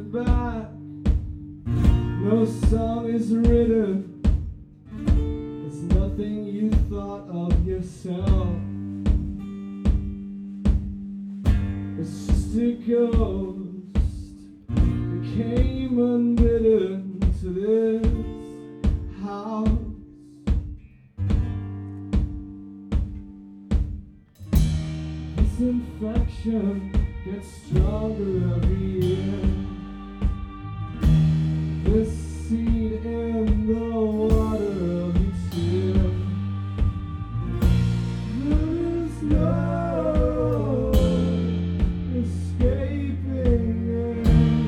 back. No song is written. It's nothing you thought of yourself. It's just a ghost that came unbidden to this house. This infection gets stronger every year. This seed in the water of each tear. There is no escaping it.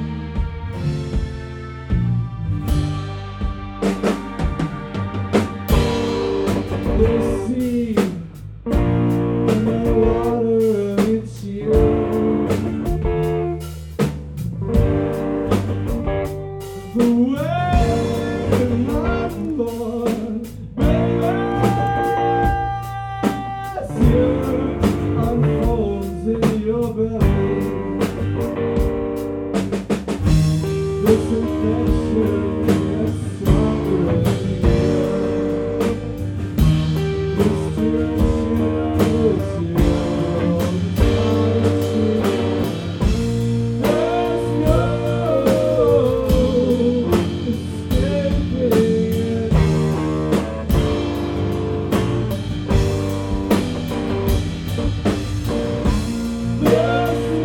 This seed in the water of each year. The way I'm born, baby, still unfolds in your belly. This infection gets stronger every year. This direction is your time. There's no escaping it. There's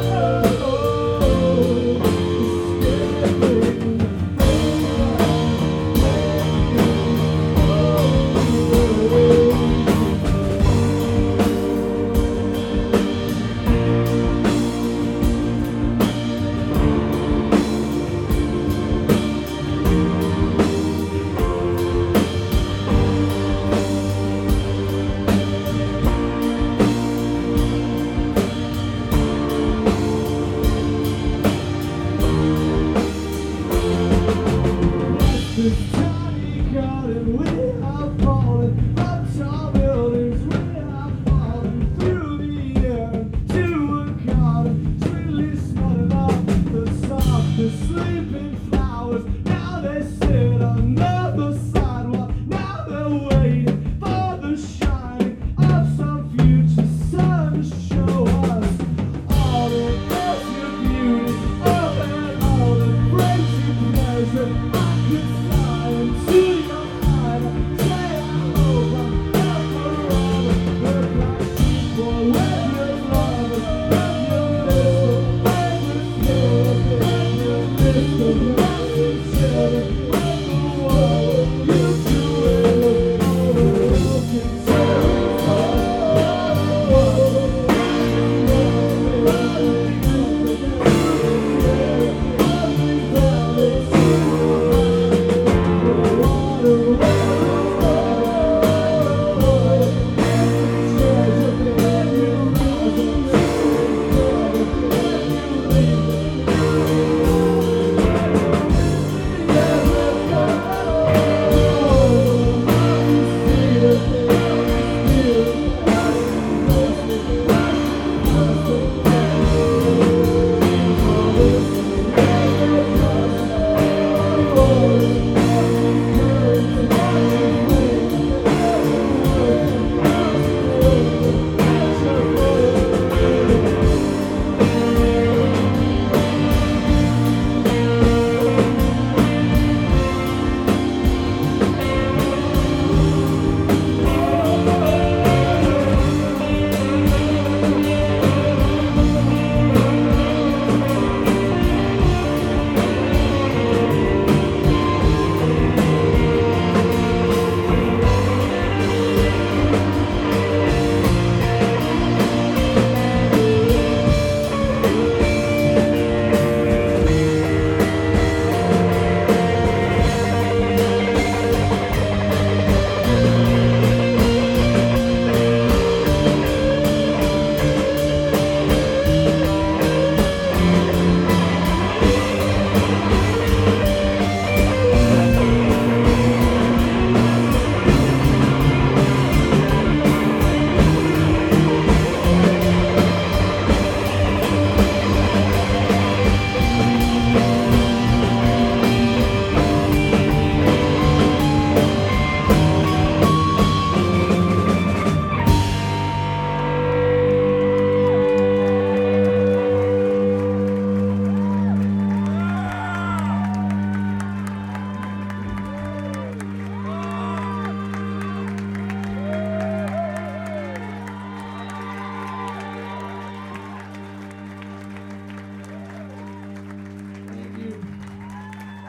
this tiny garden, we have fallen up tall buildings, we have fallen through the air to a garden, sweetly smelling of the softest sleeping flowers. Now they sit on the sidewalk, now they're waiting for the shining of some future sun to show us all the your beauty, all the crazy pleasure. I could fly into your heart, say I hope I'm not forever. Look like sheep boy with your lovers, with your little, with your little, with your little, with your little,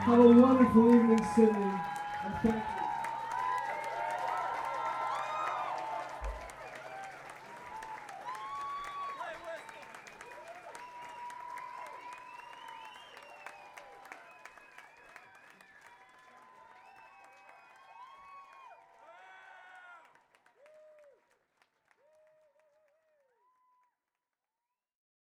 Have a wonderful evening, Sydney. And thank you.